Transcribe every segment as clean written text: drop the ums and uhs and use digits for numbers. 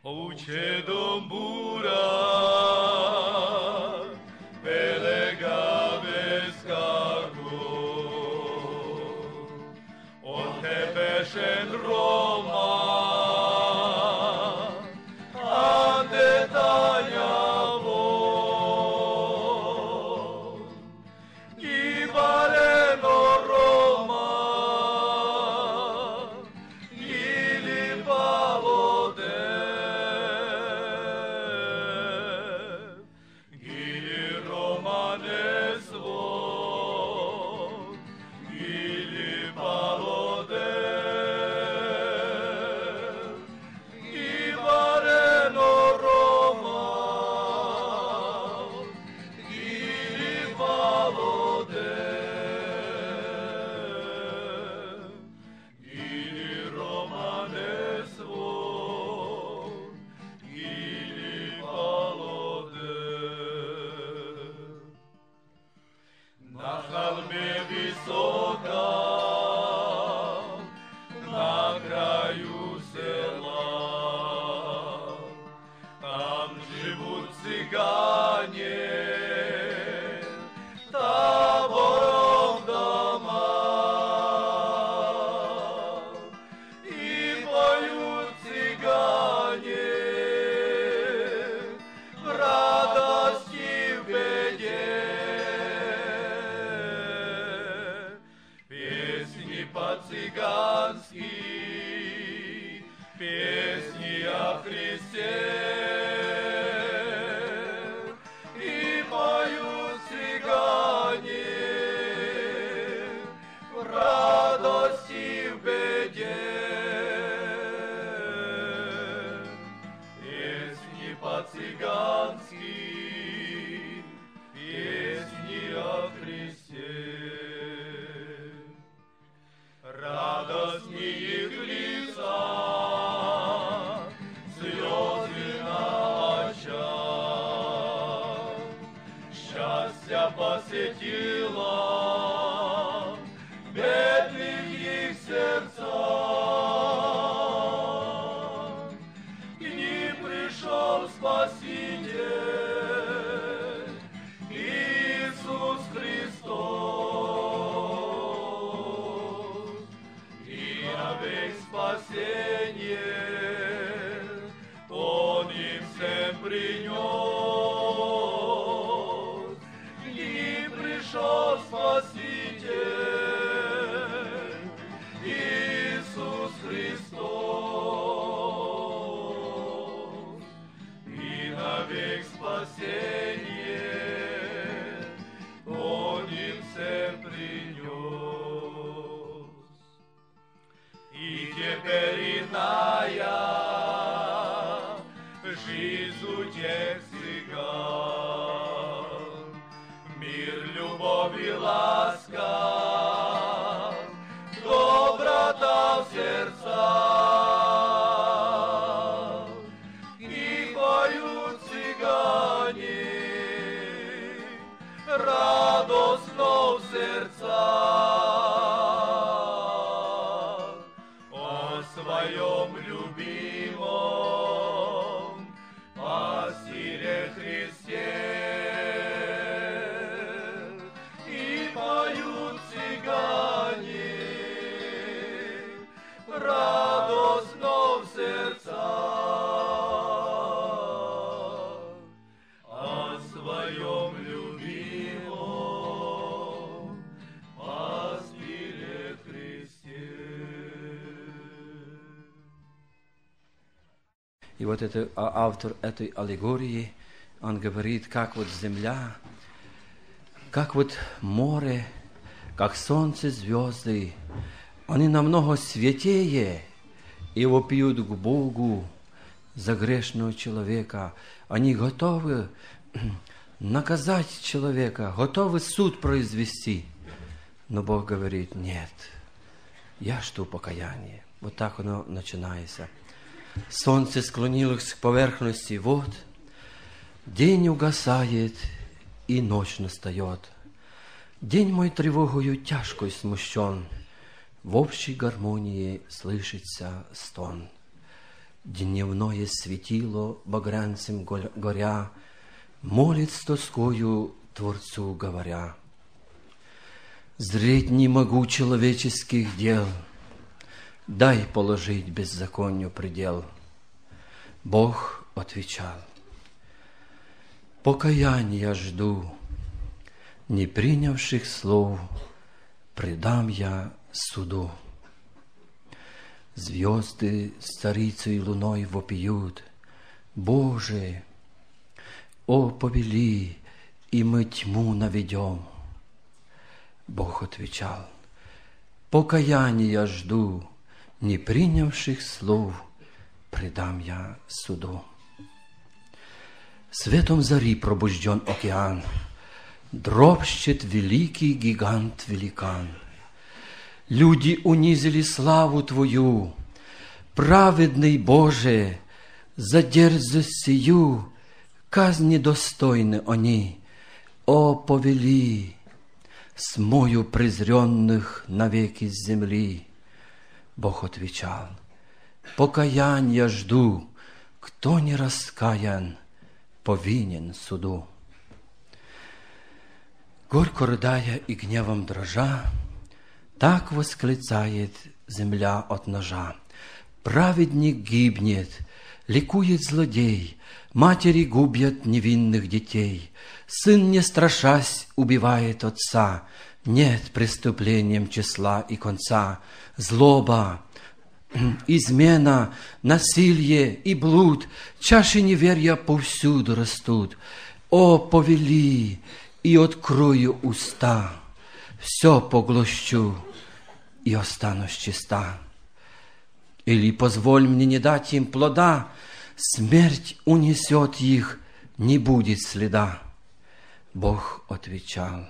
Ucedum bura, belega vescago, on te pescen Roma, ande tagliavo, i valeno Roma, ili pavode. И вот это, автор этой аллегории, он говорит, как вот земля, как вот море, как солнце, звезды, они намного святее и вопиют к Богу за грешного человека. Они готовы наказать человека, готовы суд произвести. Но Бог говорит, нет, я жду покаяния. Вот так оно начинается. Солнце склонилось к поверхности вод, день угасает, и ночь настает. День мой тревогою тяжкой смущен, в общей гармонии слышится стон. Дневное светило багрянцем горя, молит с тоскою Творцу говоря. Зреть не могу человеческих дел, дай положить беззаконию предел. Бог отвечал: покаяния жду, не принявших слов предам я суду. Звезды с царицей луной вопиют: Боже, о, повели, и мы тьму наведем. Бог отвечал: покаяния жду, не принявших слов предам я суду. Светом зари пробужден океан, дробщет великий гигант-великан. Люди унизили славу Твою, праведный Боже, за дерзость сию казни достойны они. О, повели, смою презренных навеки с земли. Бог отвечал: покаяния жду, кто не раскаян, повинен суду. Горько рыдая и гневом дрожа, так восклицает земля от ножа. Праведник гибнет, ликует злодей, матери губят невинных детей. Сын, не страшась, убивает отца, нет преступлением числа и конца. Злоба, измена, насилие и блуд, чаши неверия повсюду растут. О, повели, и открою уста, все поглощу и останусь чиста. Или позволь мне не дать им плода, смерть унесет их, не будет следа. Бог отвечал: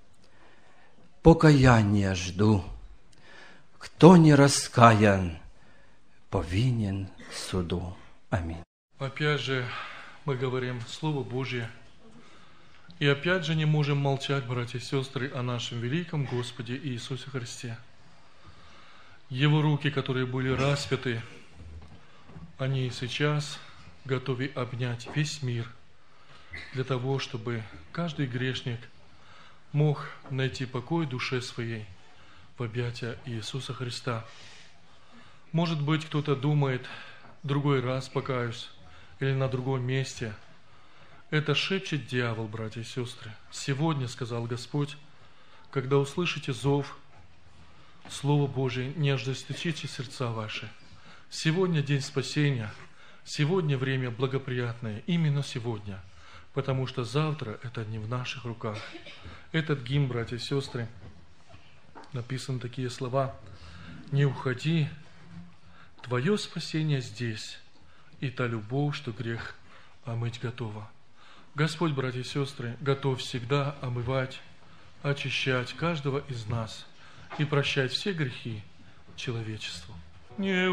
покаяния жду, кто не раскаян, повинен суду. Аминь. Опять же мы говорим Слово Божье, и опять же не можем молчать, братья и сестры, о нашем великом Господе Иисусе Христе. Его руки, которые были распяты, они сейчас готовы обнять весь мир для того, чтобы каждый грешник мог найти покой душе своей в объятия Иисуса Христа. Может быть, кто-то думает: другой раз покаюсь или на другом месте. Это шепчет дьявол, братья и сестры. Сегодня, сказал Господь, когда услышите зов, Слово Божие, не ожесточите сердца ваши. Сегодня день спасения, сегодня время благоприятное, именно сегодня, потому что завтра это не в наших руках. Этот гимн, братья и сестры, написаны такие слова: «Не уходи, твое спасение здесь, и та любовь, что грех омыть готова». Господь, братья и сестры, готов всегда омывать, очищать каждого из нас и прощать все грехи человечеству. Не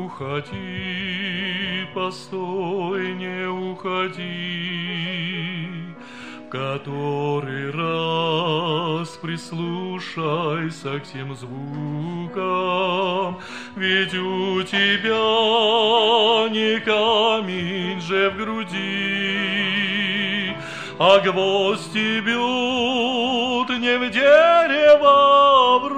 уходи, постой, не уходи, который раз прислушайся к тем звукам, ведь у тебя не камень же в груди, а гвозди бьют не в дерево, а в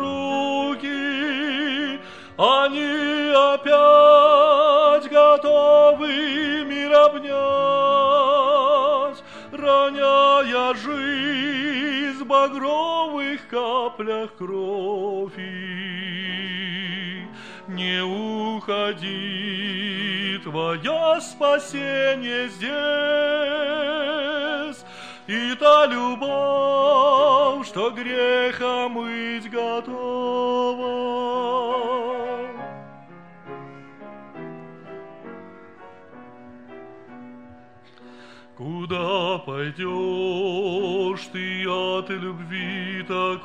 руки. Они опять готовы мир обнять, роняя жизнь в багровых каплях крови. Не уходи, твое спасение здесь, и та любовь, что грех омыть готова. Куда пойдешь ты от любви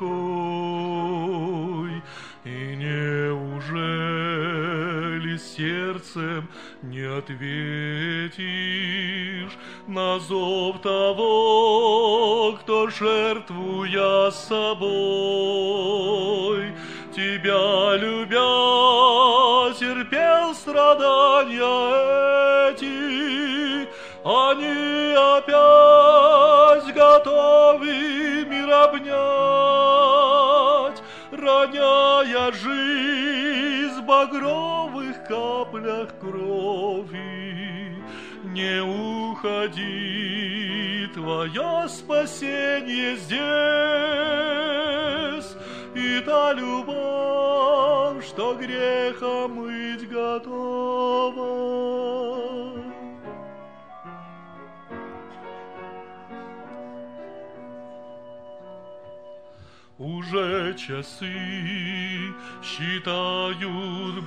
такой? И неужели сердцем не ответишь на зов того, кто, жертвуя собой, тебя любя, терпел страдания? страдания эти, они опять готовы мир обнять, роняя жизнь в багровых каплях крови. Не уходи, твое спасение здесь, и та любовь, что греха мыть готова. Уже часы считают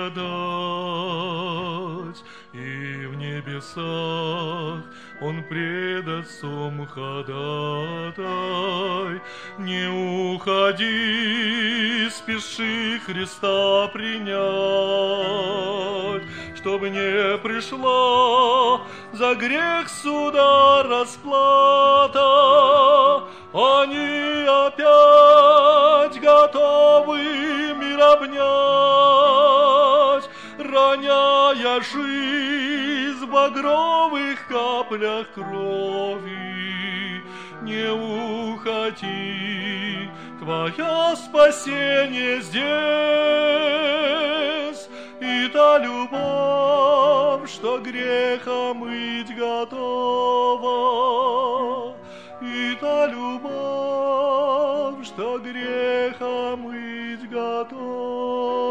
благодать, и в небесах Он пред Отцом ходатай. Не уходи, спеши Христа принять, чтобы не пришла за грех суда расплата. Они опять готовы мир обнять, роняя жизнь в багровых каплях крови. Не уходи, твое спасение здесь, и та любовь, что греха мыть готова. И та любовь, что греха мыть готова.